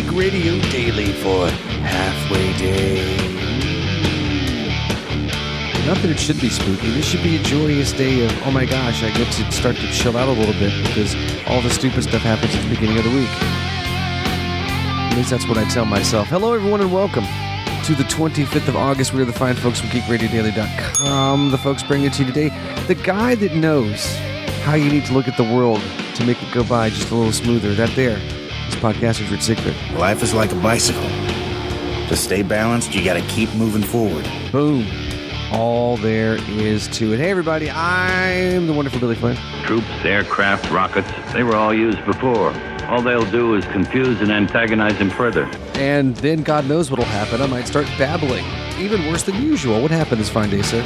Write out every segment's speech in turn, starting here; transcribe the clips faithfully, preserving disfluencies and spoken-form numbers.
Geek Radio Daily for Halfway Day. Not that it should be spooky. This should be a joyous day of, oh my gosh, I get to start to chill out a little bit because all the stupid stuff happens at the beginning of the week. At least that's what I tell myself. Hello, everyone, and welcome to the twenty-fifth of August. We are the fine folks from geek radio daily dot com. The folks bringing it to you today. The guy that knows how you need to look at the world to make it go by just a little smoother. That there is podcaster Rich Siegfried. Life is like a bicycle. To stay balanced, you gotta keep moving forward. Boom. All there is to it. Hey, everybody, I'm the wonderful Billy Flynn. Troops, aircraft, rockets, they were all used before. All they'll do is confuse and antagonize him further. And then God knows what'll happen. I might start babbling. Even worse than usual. What happened this fine day, sir?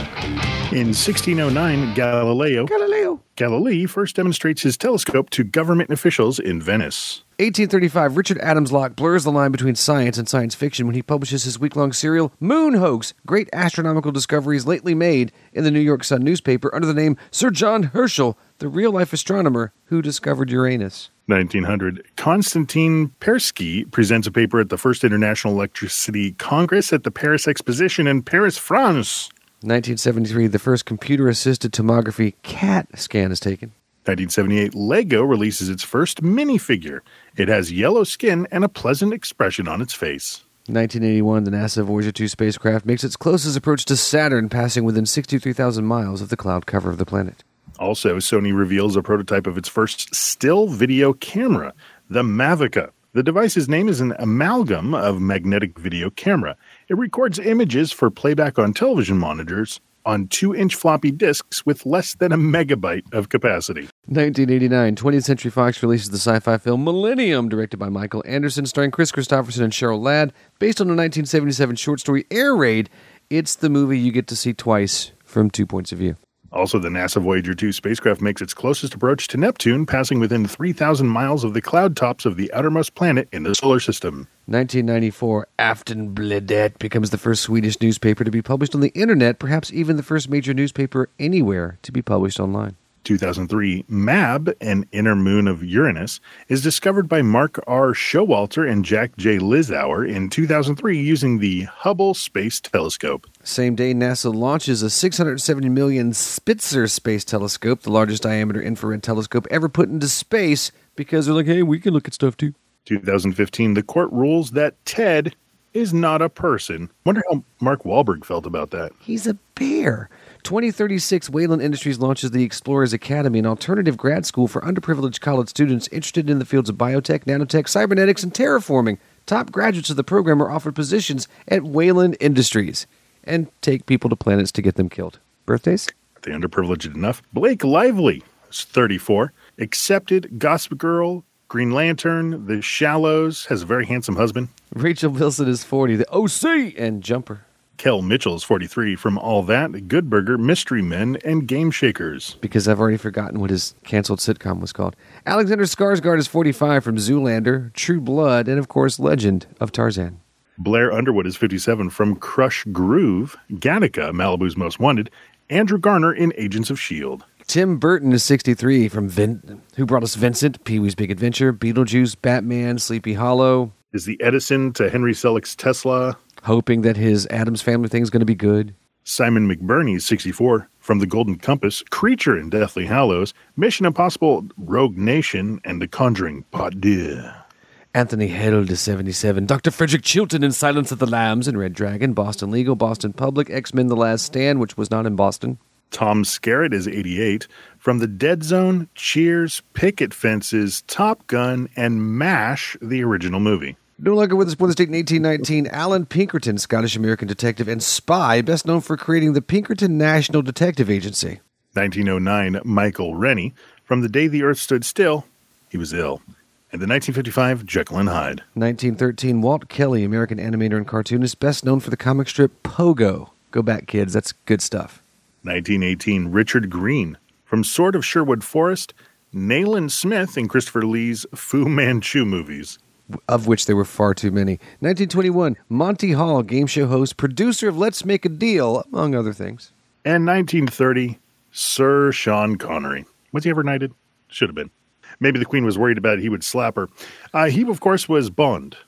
In sixteen oh nine, Galileo, Galileo. Galilei first demonstrates his telescope to government officials in Venice. eighteen thirty-five, Richard Adams Locke blurs the line between science and science fiction when he publishes his week-long serial, Moon Hoax, Great Astronomical Discoveries Lately Made, in the New York Sun newspaper under the name Sir John Herschel, the real-life astronomer who discovered Uranus. nineteen hundred, Konstantin Persky presents a paper at the First International Electricity Congress at the Paris Exposition in Paris, France. nineteen seventy-three, the first computer-assisted tomography CAT scan is taken. nineteen seventy-eight, Lego releases its first minifigure. It has yellow skin and a pleasant expression on its face. nineteen eighty-one, the NASA Voyager two spacecraft makes its closest approach to Saturn, passing within sixty-three thousand miles of the cloud cover of the planet. Also, Sony reveals a prototype of its first still video camera, the Mavica. The device's name is an amalgam of magnetic video camera. It records images for playback on television monitors on two-inch floppy disks with less than a megabyte of capacity. nineteen eighty-nine, twentieth Century Fox releases the sci-fi film Millennium, directed by Michael Anderson, starring Chris Christopherson and Cheryl Ladd. Based on the nineteen seventy-seven short story Air Raid, it's the movie you get to see twice from two points of view. Also, the NASA Voyager two spacecraft makes its closest approach to Neptune, passing within three thousand miles of the cloud tops of the outermost planet in the solar system. nineteen ninety-four, Aftonbladet becomes the first Swedish newspaper to be published on the internet, perhaps even the first major newspaper anywhere to be published online. two thousand three, Mab, an inner moon of Uranus, is discovered by Mark R. Showalter and Jack J. Lizauer in two thousand three using the Hubble Space Telescope. Same day, NASA launches a six hundred seventy million Spitzer space telescope, the largest diameter infrared telescope ever put into space, because they're like, hey, we can look at stuff too. two thousand fifteen, the court rules that Ted is not a person. Wonder how Mark Wahlberg felt about that. He's a bear. twenty thirty-six, Wayland Industries launches the Explorers Academy, an alternative grad school for underprivileged college students interested in the fields of biotech, nanotech, cybernetics, and terraforming. Top graduates of the program are offered positions at Wayland Industries and take people to planets to get them killed. Birthdays? Are they underprivileged enough? Blake Lively is thirty-four. Accepted, Gossip Girl, Green Lantern, The Shallows, has a very handsome husband. Rachel Wilson is forty, the O C, and Jumper. Kel Mitchell is forty-three, from All That, Good Burger, Mystery Men, and Game Shakers. Because I've already forgotten what his canceled sitcom was called. Alexander Skarsgård is forty-five, from Zoolander, True Blood, and of course, Legend of Tarzan. Blair Underwood is fifty-seven, from Crush Groove, Gattaca, Malibu's Most Wanted, Andrew Garner in Agents of S H I E L D. Tim Burton is sixty-three, from Vin- who brought us Vincent, Pee-wee's Big Adventure, Beetlejuice, Batman, Sleepy Hollow. Is the Edison to Henry Selick's Tesla. Hoping that his Addams Family thing is going to be good. Simon McBurney is sixty-four, from The Golden Compass, Creature in Deathly Hallows, Mission Impossible, Rogue Nation, and The Conjuring Part Deux. Anthony Heald is seventy-seven. Doctor Frederick Chilton in Silence of the Lambs and Red Dragon, Boston Legal, Boston Public, X-Men The Last Stand, which was not in Boston. Tom Skerritt is eighty-eight, from The Dead Zone, Cheers, Picket Fences, Top Gun, and MASH, the original movie. No longer with us, born this date in eighteen nineteen, Alan Pinkerton, Scottish-American detective and spy, best known for creating the Pinkerton National Detective Agency. nineteen oh nine, Michael Rennie, from The Day the Earth Stood Still, he was ill. And the nineteen fifty-five, Jekyll and Hyde. nineteen thirteen, Walt Kelly, American animator and cartoonist, best known for the comic strip Pogo. Go back, kids, that's good stuff. nineteen eighteen, Richard Green, from Sword of Sherwood Forest, Nayland Smith in Christopher Lee's Fu Manchu movies. Of which there were far too many. nineteen twenty-one, Monty Hall, game show host, producer of Let's Make a Deal, among other things. And nineteen thirty, Sir Sean Connery. Was he ever knighted? Should have been. Maybe the Queen was worried about it, he would slap her. Uh, he, of course, was Bond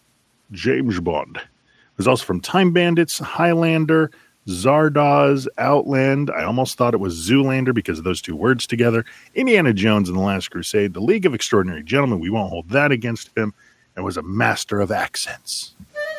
James Bond. It was also from Time Bandits, Highlander, Zardoz, Outland. I almost thought it was Zoolander because of those two words together. Indiana Jones and the Last Crusade, The League of Extraordinary Gentlemen. We won't hold that against him. And was a master of accents.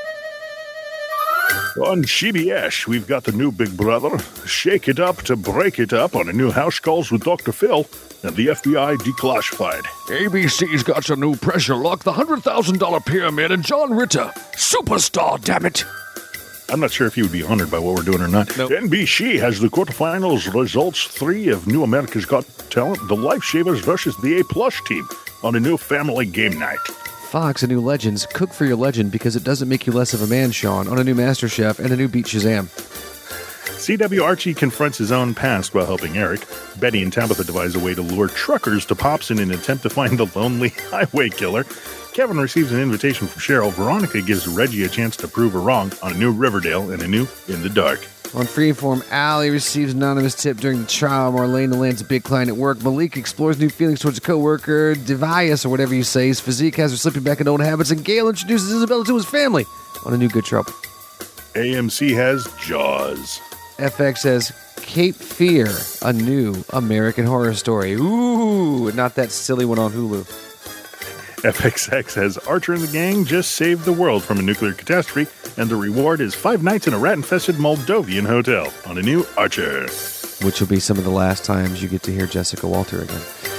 On C B S, we've got the new Big Brother, Shake It Up to Break It Up on a new House Calls with Doctor Phil, and the F B I declassified. A B C's got some new pressure luck, the one hundred thousand dollars pyramid, and John Ritter. Superstar, damn it. I'm not sure if he would be honored by what we're doing or not. Nope. N B C has the quarterfinals results three of New America's Got Talent, the Lifesavers versus the A-Plus team on a new family game night. Fox, a new Legends. Cook for your legend because it doesn't make you less of a man, Sean, on a new MasterChef and a new Beat Shazam. C W Archie confronts his own past while helping Eric. Betty and Tabitha devise a way to lure truckers to Pops in an attempt to find the lonely highway killer. Kevin receives an invitation from Cheryl. Veronica gives Reggie a chance to prove her wrong on a new Riverdale and a new In the Dark. On Freeform, Allie receives an anonymous tip during the trial. Marlena lands a big client at work. Malik explores new feelings towards a coworker. Devias, or whatever you say, his physique has her slipping back into old habits. And Gale introduces Isabella to his family on a new Good Trouble. A M C has Jaws. F X has Cape Fear, a new American Horror Story. Ooh, not that silly one on Hulu. F X X has Archer and the gang just saved the world from a nuclear catastrophe, and the reward is five nights in a rat-infested Moldovan hotel on a new Archer. Which will be some of the last times you get to hear Jessica Walter again.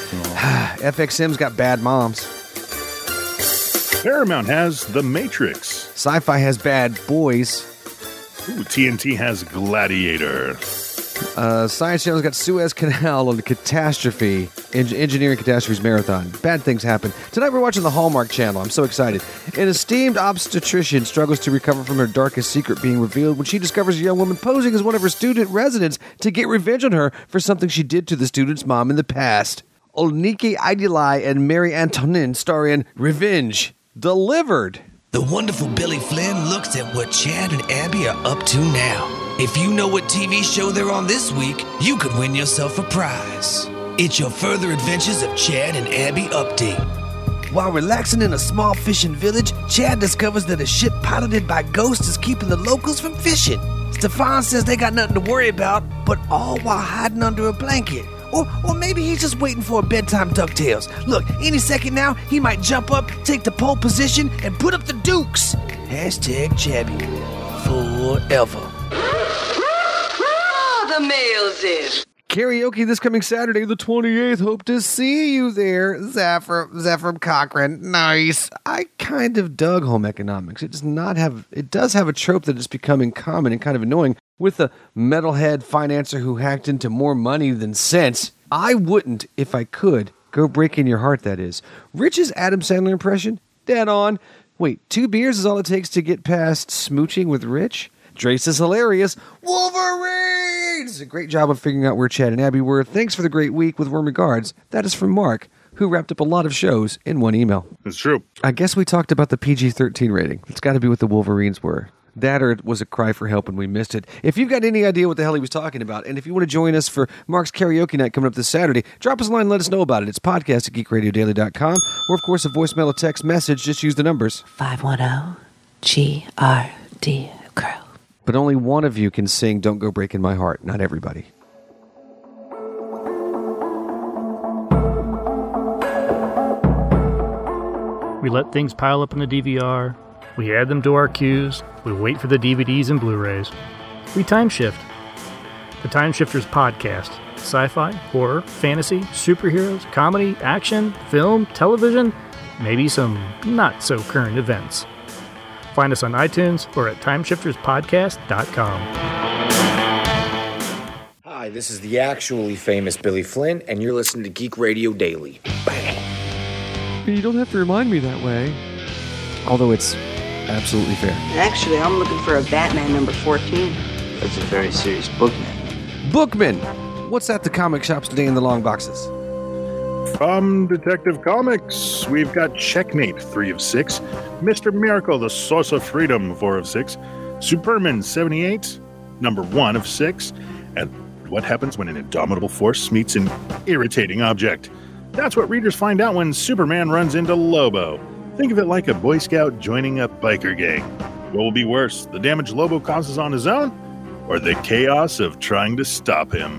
F X M's got Bad Moms. Paramount has The Matrix. Sci-Fi has Bad Boys. Ooh, T N T has Gladiator. Uh, Science Channel's got Suez Canal on the Catastrophe, en- Engineering Catastrophes Marathon. Bad things happen. Tonight we're watching the Hallmark Channel. I'm so excited. An esteemed obstetrician struggles to recover from her darkest secret being revealed when she discovers a young woman posing as one of her student residents to get revenge on her for something she did to the student's mom in the past. Olnike Idili and Mary Antonin star in Revenge. Delivered. The wonderful Billy Flynn looks at what Chad and Abby are up to now. If you know what T V show they're on this week, you could win yourself a prize. It's your Further Adventures of Chad and Abby update. While relaxing in a small fishing village, Chad discovers that a ship piloted by ghosts is keeping the locals from fishing. Stefan says they got nothing to worry about, but all while hiding under a blanket. Or, or maybe he's just waiting for a bedtime DuckTales. Look, any second now, he might jump up, take the pole position, and put up the dukes. Hashtag Chabby. Forever. The mail's in. Karaoke this coming Saturday, the twenty-eighth. Hope to see you there, Zephyr, Zephyr Cochran. Nice. I kind of dug Home Economics. It does not have, it does have a trope that is becoming common and kind of annoying with a metalhead financer who hacked into more money than sense. I wouldn't, if I could, go breaking your heart, that is. Rich's Adam Sandler impression? Dead on. Wait, two beers is all it takes to get past smooching with Rich? Drace is hilarious. Wolverines! A great job of figuring out where Chad and Abby were. Thanks for the great week with warm regards. That is from Mark, who wrapped up a lot of shows in one email. It's true. I guess we talked about the P G thirteen rating. It's got to be what the Wolverines were. That or it was a cry for help and we missed it. If you've got any idea what the hell he was talking about, and if you want to join us for Mark's Karaoke Night coming up this Saturday, drop us a line and let us know about it. It's podcast at geek radio daily dot com, or of course a voicemail, a text message. Just use the numbers. five one zero G R D Crow. But only one of you can sing Don't Go Breaking My Heart, not everybody. We let things pile up in the D V R. We add them to our queues. We wait for the D V Ds and Blu-rays. We time shift. The Time Shifters podcast. Sci-fi, horror, fantasy, superheroes, comedy, action, film, television, maybe some not-so-current events. Find us on iTunes or at time shifters podcast dot com. Hi, this is the actually famous Billy Flynn, and you're listening to Geek Radio Daily. Bang! You don't have to remind me that way. Although it's absolutely fair. Actually, I'm looking for a Batman number fourteen. That's a very serious bookman. Bookman! What's at the comic shops today in the long boxes? From Detective Comics, we've got Checkmate, three of six. Mister Miracle, The Source of Freedom, four of six. Superman, seventy-eight, number one of six. And what happens when an indomitable force meets an irritating object? That's what readers find out when Superman runs into Lobo. Think of it like a Boy Scout joining a biker gang. What will be worse, the damage Lobo causes on his own, or the chaos of trying to stop him?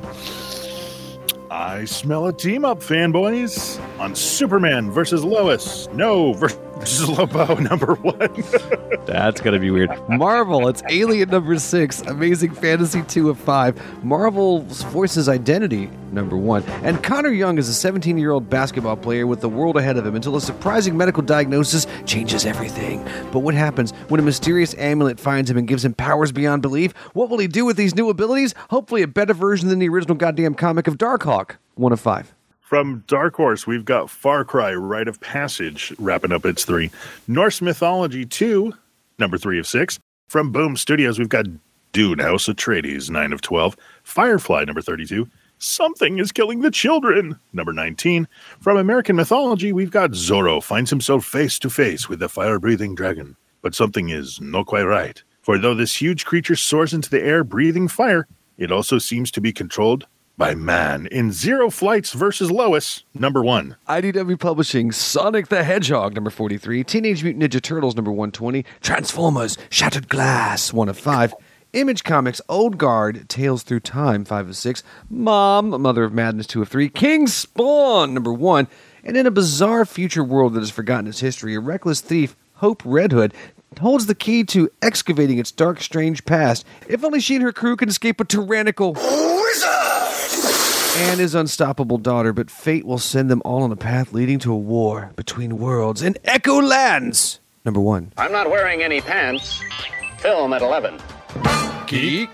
I smell a team-up, fanboys, on Superman versus Lois. No, versus Lobo, number one. That's going to be weird. Marvel, it's Alien number six, Amazing Fantasy two of five, Marvel's Voices Identity number one, and Connor Young is a seventeen-year-old basketball player with the world ahead of him until a surprising medical diagnosis changes everything. But what happens when a mysterious amulet finds him and gives him powers beyond belief? What will he do with these new abilities? Hopefully a better version than the original goddamn comic of Darkhawk. One of five. From Dark Horse, we've got Far Cry Rite of Passage wrapping up its three. Norse Mythology two, number three of six. From Boom Studios, we've got Dune House Atreides, nine of twelve. Firefly, number thirty-two. Something is Killing the Children, number nineteen. From American Mythology, we've got Zorro finds himself face to face with the fire-breathing dragon. But something is not quite right. For though this huge creature soars into the air breathing fire, it also seems to be controlled by man in Zero Flights versus Lois, number one. I D W Publishing, Sonic the Hedgehog, number forty-three. Teenage Mutant Ninja Turtles, number one twenty. Transformers, Shattered Glass, one of five. Image Comics, Old Guard, Tales Through Time, five of six. Mom, Mother of Madness, two of three. King Spawn, number one. And in a bizarre future world that has forgotten its history, a reckless thief, Hope Red Hood, holds the key to excavating its dark, strange past. If only she and her crew can escape a tyrannical wizard and his unstoppable daughter, but fate will send them all on a path leading to a war between worlds in Echo Lands. Number one. I'm not wearing any pants. Film at eleven. Geek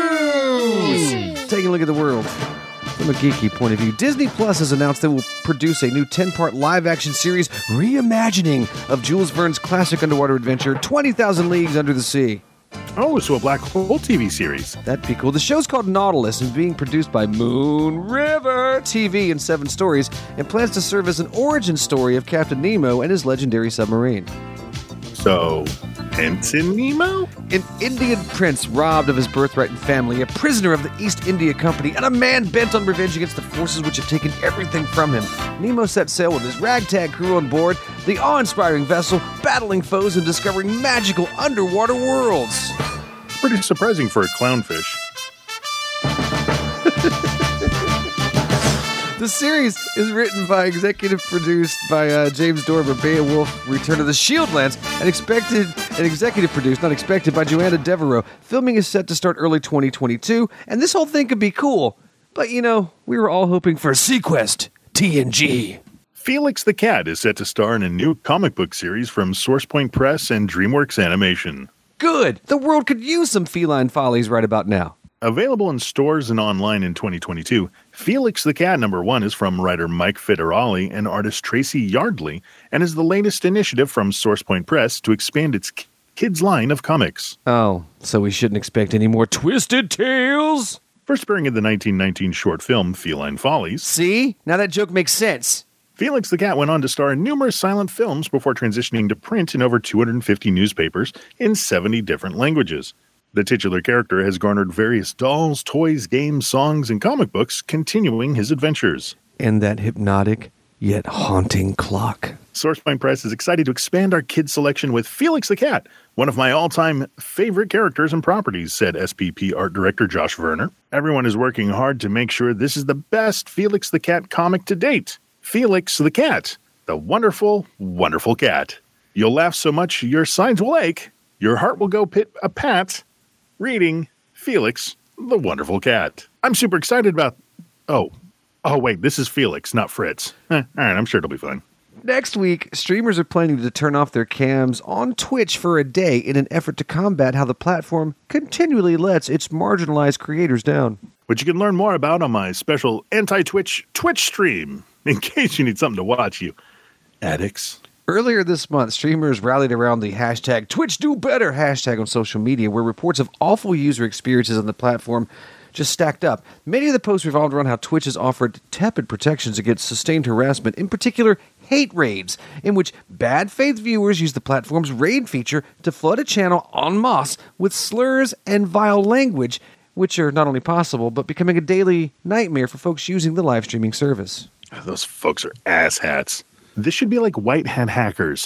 News! Taking a look at the world from a geeky point of view. Disney Plus has announced they will produce a new ten-part live-action series reimagining of Jules Verne's classic underwater adventure, twenty thousand Leagues Under the Sea. Oh, so a Black Hole T V series. That'd be cool. The show's called Nautilus and is being produced by Moon River T V in seven stories and plans to serve as an origin story of Captain Nemo and his legendary submarine. So, Ensign Nemo? An Indian prince robbed of his birthright and family, a prisoner of the East India Company, and a man bent on revenge against the forces which have taken everything from him. Nemo set sail with his ragtag crew on board the awe-inspiring vessel, battling foes and discovering magical underwater worlds. Pretty surprising for a clownfish. The series is written by, executive produced by uh, James Dormer, Beowulf, Return of the Shieldlands, and expected and executive produced, not expected, by Joanna Devereaux. Filming is set to start early twenty twenty-two, and this whole thing could be cool. But, you know, we were all hoping for Sequest, T N G. Felix the Cat is set to star in a new comic book series from SourcePoint Press and DreamWorks Animation. Good! The world could use some feline follies right about now. Available in stores and online in twenty twenty-two, Felix the Cat number one is from writer Mike Federale and artist Tracy Yardley, and is the latest initiative from SourcePoint Press to expand its kids line of comics. Oh, so we shouldn't expect any more Twisted Tales? First appearing in the nineteen nineteen short film Feline Follies. See? Now that joke makes sense. Felix the Cat went on to star in numerous silent films before transitioning to print in over two hundred fifty newspapers in seventy different languages. The titular character has garnered various dolls, toys, games, songs, and comic books, continuing his adventures. And that hypnotic, yet haunting clock. SourcePoint Press is excited to expand our kids' selection with Felix the Cat, one of my all-time favorite characters and properties, said S P P art director Josh Werner. Everyone is working hard to make sure this is the best Felix the Cat comic to date. Felix the Cat, the wonderful, wonderful cat. You'll laugh so much your sides will ache, your heart will go pit-a-pat. Reading Felix the Wonderful Cat. I'm super excited about... Oh. Oh, wait, this is Felix, not Fritz. Eh, all right, I'm sure it'll be fine. Next week, streamers are planning to turn off their cams on Twitch for a day in an effort to combat how the platform continually lets its marginalized creators down. Which you can learn more about on my special anti-Twitch Twitch stream, in case you need something to watch, you addicts. Earlier this month, streamers rallied around the hashtag TwitchDoBetter hashtag on social media, where reports of awful user experiences on the platform just stacked up. Many of the posts revolved around how Twitch has offered tepid protections against sustained harassment, in particular hate raids, in which bad faith viewers use the platform's raid feature to flood a channel en masse with slurs and vile language, which are not only possible, but becoming a daily nightmare for folks using the live streaming service. Those folks are asshats. This should be like white hat hackers.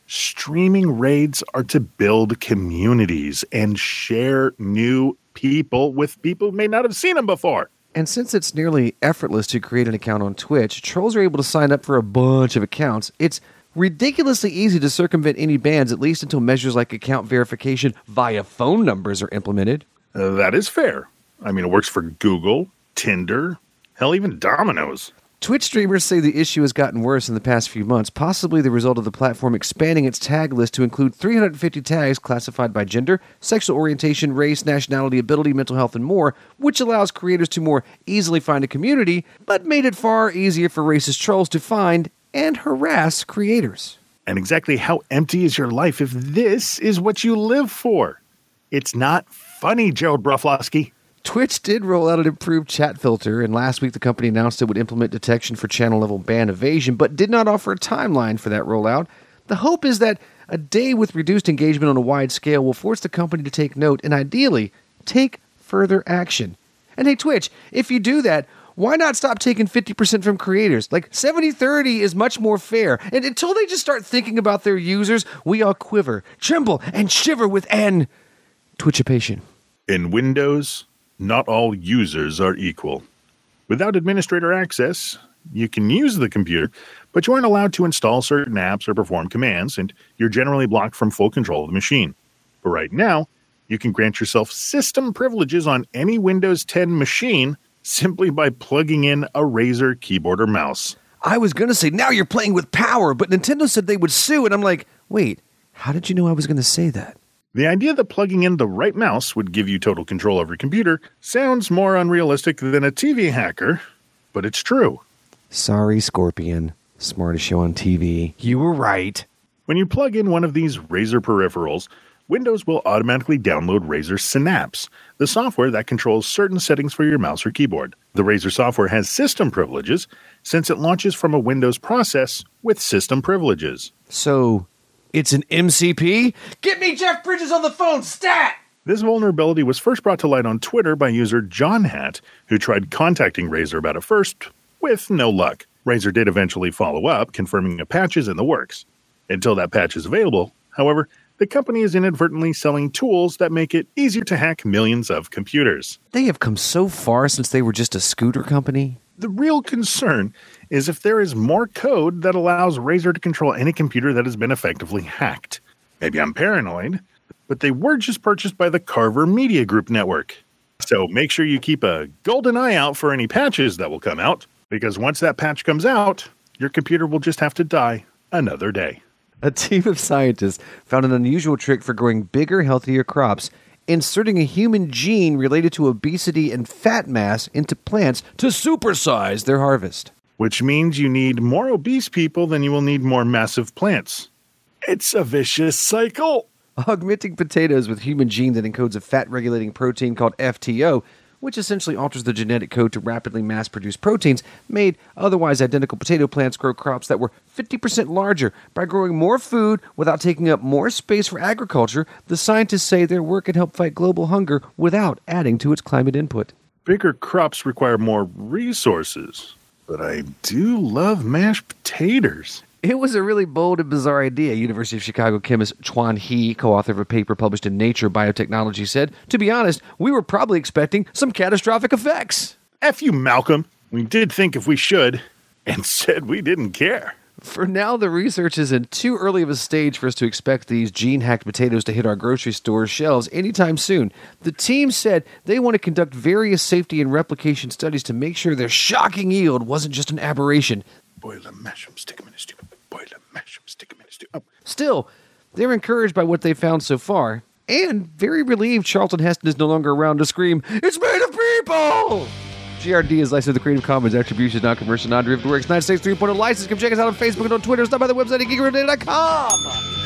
Streaming raids are to build communities and share new people with people who may not have seen them before. And since it's nearly effortless to create an account on Twitch, trolls are able to sign up for a bunch of accounts. It's ridiculously easy to circumvent any bans, at least until measures like account verification via phone numbers are implemented. Uh, that is fair. I mean, it works for Google, Tinder, hell, even Domino's. Twitch streamers say the issue has gotten worse in the past few months, possibly the result of the platform expanding its tag list to include three hundred fifty tags classified by gender, sexual orientation, race, nationality, ability, mental health, and more, which allows creators to more easily find a community, but made it far easier for racist trolls to find and harass creators. And exactly how empty is your life if this is what you live for? It's not funny, Gerald Broflovsky. Twitch did roll out an improved chat filter, and last week the company announced it would implement detection for channel-level ban evasion, but did not offer a timeline for that rollout. The hope is that a day with reduced engagement on a wide scale will force the company to take note and ideally take further action. And hey, Twitch, if you do that, why not stop taking fifty percent from creators? Like, seventy thirty is much more fair. And until they just start thinking about their users, we all quiver, tremble, and shiver with an Twitchipation. In Windows, not all users are equal. Without administrator access, you can use the computer, but you aren't allowed to install certain apps or perform commands, and you're generally blocked from full control of the machine. But right now, you can grant yourself system privileges on any Windows ten machine simply by plugging in a Razer keyboard or mouse. I was going to say, now you're playing with power, but Nintendo said they would sue, and I'm like, wait, how did you know I was going to say that? The idea that plugging in the right mouse would give you total control over your computer sounds more unrealistic than a T V hacker, but it's true. Sorry, Scorpion. Smartest show on T V. You were right. When you plug in one of these Razer peripherals, Windows will automatically download Razer Synapse, the software that controls certain settings for your mouse or keyboard. The Razer software has system privileges since it launches from a Windows process with system privileges. So, it's an M C P? Get me Jeff Bridges on the phone, stat! This vulnerability was first brought to light on Twitter by user John Hat, who tried contacting Razer about it first, with no luck. Razer did eventually follow up, confirming a patch is in the works. Until that patch is available, however, the company is inadvertently selling tools that make it easier to hack millions of computers. They have come so far since they were just a scooter company. The real concern is if there is more code that allows Razer to control any computer that has been effectively hacked. Maybe I'm paranoid, but they were just purchased by the Carver Media Group network. So make sure you keep a golden eye out for any patches that will come out, because once that patch comes out, your computer will just have to die another day. A team of scientists found an unusual trick for growing bigger, healthier crops, inserting a human gene related to obesity and fat mass into plants to supersize their harvest. Which means you need more obese people than you will need more massive plants. It's a vicious cycle. Augmenting potatoes with human gene that encodes a fat-regulating protein called F T O, which essentially alters the genetic code to rapidly mass-produce proteins, made otherwise identical potato plants grow crops that were fifty percent larger. By growing more food without taking up more space for agriculture, the scientists say their work can help fight global hunger without adding to its climate input. Bigger crops require more resources, but I do love mashed potatoes. It was a really bold and bizarre idea, University of Chicago chemist Chuan He, co-author of a paper published in Nature Biotechnology, said. To be honest, we were probably expecting some catastrophic effects. F you, Malcolm. We did think if we should, and said we didn't care. For now, the research is in too early of a stage for us to expect these gene-hacked potatoes to hit our grocery store shelves anytime soon. The team said they want to conduct various safety and replication studies to make sure their shocking yield wasn't just an aberration. Boil them, mash them, stick them in a stew. Boil them, mash them, stick them in a stew. Oh. Still, they're encouraged by what they've found so far, and very relieved Charlton Heston is no longer around to scream, "It's made of people!" G R D is licensed to the Creative Commons Attribution, non-commercial, non-derivative works, United States three point oh license. Come check us out on Facebook and on Twitter. Stop by the website at geek radio dot com.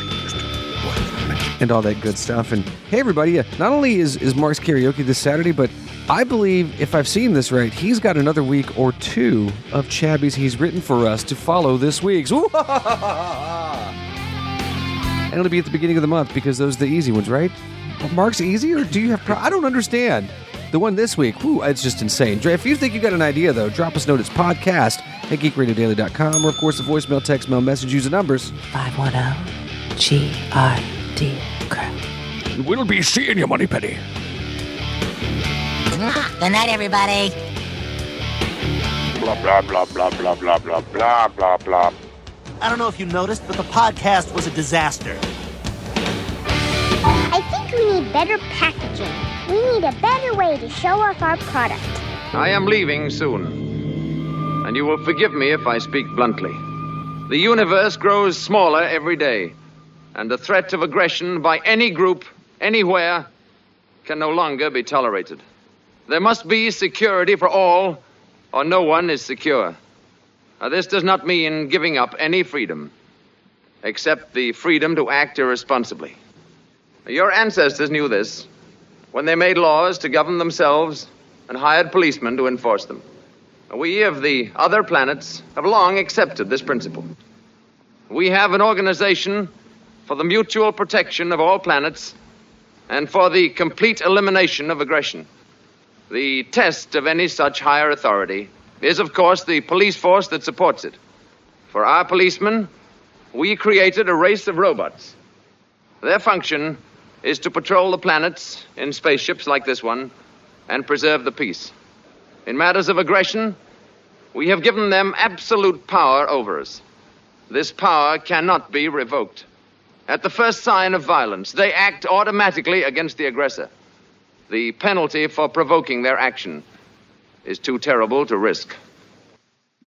And all that good stuff. And hey, everybody, uh, not only is, is Mark's karaoke this Saturday, but I believe, if I've seen this right, he's got another week or two of Chabbies he's written for us to follow this week's. And it'll be at the beginning of the month because those are the easy ones, right? Mark's easy, or do you have... Pro- I don't understand. The one this week, whew, it's just insane. If you think you got an idea, though, drop us a note. It's podcast at geek radio daily dot com, or, of course, the voicemail, text, mail, message, use the numbers. five one zero, G R D Crew. We'll be seeing you, Moneypenny. Good night, everybody. Blah, blah, blah, blah, blah, blah, blah, blah, blah, blah. I don't know if you noticed, but the podcast was a disaster. I think we need better packaging. We need a better way to show off our product. I am leaving soon, and you will forgive me if I speak bluntly. The universe grows smaller every day, and the threat of aggression by any group, anywhere, can no longer be tolerated. There must be security for all, or no one is secure. Now, this does not mean giving up any freedom, except the freedom to act irresponsibly. Your ancestors knew this when they made laws to govern themselves and hired policemen to enforce them. We of the other planets have long accepted this principle. We have an organization for the mutual protection of all planets and for the complete elimination of aggression. The test of any such higher authority is, of course, the police force that supports it. For our policemen, we created a race of robots. Their function is to patrol the planets in spaceships like this one and preserve the peace. In matters of aggression, we have given them absolute power over us. This power cannot be revoked. At the first sign of violence, they act automatically against the aggressor. The penalty for provoking their action is too terrible to risk.